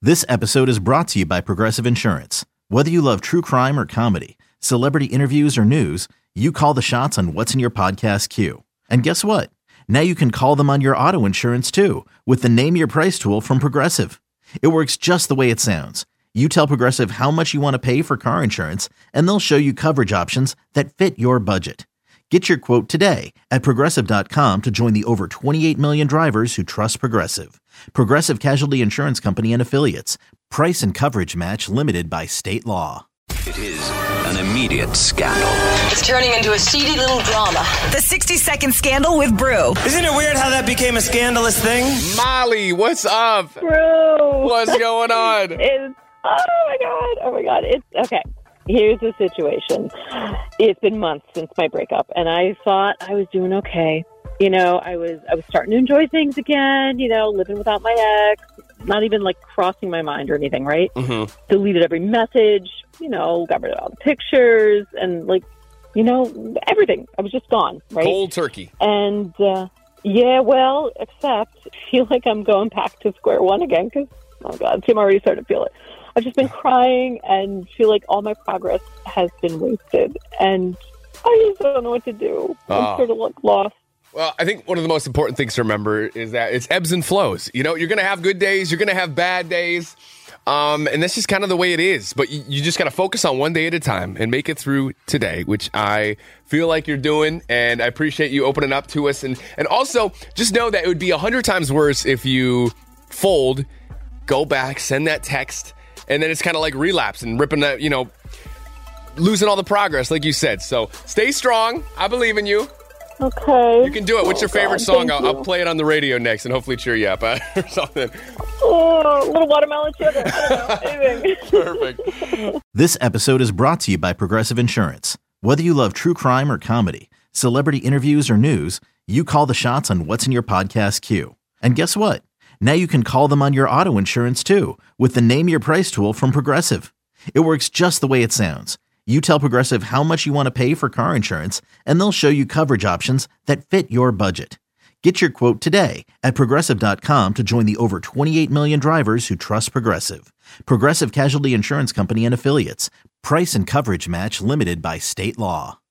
This episode is brought to you by Progressive Insurance. Whether you love true crime or comedy, celebrity interviews or news, you call the shots on what's in your podcast queue. And guess what? Now you can call them on your auto insurance too with the Name Your Price tool from Progressive. It works just the way it sounds. You tell Progressive how much you want to pay for car insurance, and they'll show you coverage options that fit your budget. Get your quote today at Progressive.com to join the over 28 million drivers who trust Progressive. Progressive Casualty Insurance Company and Affiliates. Price and coverage match limited by state law. It is an immediate scandal. It's turning into a seedy little drama. The 60-second scandal with Brew. Isn't it weird how that became a scandalous thing? Molly, what's up? Brew. What's going on? Oh my god. It's okay. Here's the situation. It's been months since my breakup, and I thought I was doing okay. You know, I was starting to enjoy things again, you know, living without my ex, not even like crossing my mind or anything, right? Mm-hmm. Deleted every message, you know, got rid of all the pictures and like, you know, everything. I was just gone, right? Cold turkey. And yeah, well, except I feel like I'm going back to square one again because, oh God, Tim already started to feel it. I've just been crying and feel like all my progress has been wasted. And I just don't know what to do. I'm sort of like lost. Well, I think one of the most important things to remember is that it's ebbs and flows. You know, you're going to have good days. You're going to have bad days. And that's just kind of the way it is. But you just got to focus on one day at a time and make it through today, which I feel like you're doing. And I appreciate you opening up to us. And also, just know that it would be 100 times worse if you fold, go back, send that text, and then it's kind of like relapse and ripping that, you know, losing all the progress, like you said. So stay strong. I believe in you. Okay. You can do it. What's your favorite song? I'll play it on the radio next and hopefully cheer you up or something. Oh, a little watermelon sugar. I don't know, anything. Perfect. This episode is brought to you by Progressive Insurance. Whether you love true crime or comedy, celebrity interviews or news, you call the shots on what's in your podcast queue. And guess what? Now you can call them on your auto insurance too with the Name Your Price tool from Progressive. It works just the way it sounds. You tell Progressive how much you want to pay for car insurance, and they'll show you coverage options that fit your budget. Get your quote today at Progressive.com to join the over 28 million drivers who trust Progressive. Progressive Casualty Insurance Company and Affiliates. Price and coverage match limited by state law.